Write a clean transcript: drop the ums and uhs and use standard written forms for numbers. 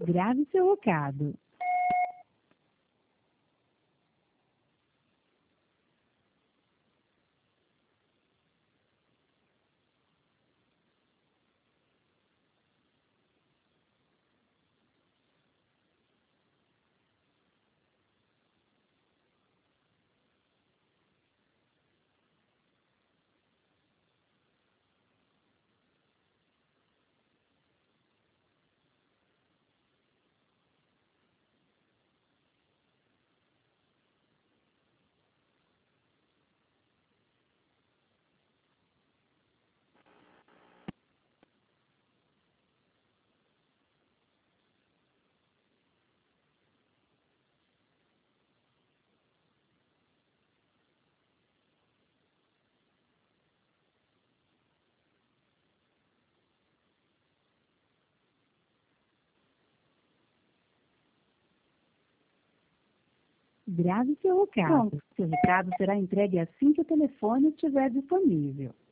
Grave seu recado. Grave seu recado. Pronto. Seu recado será entregue assim que o telefone estiver disponível.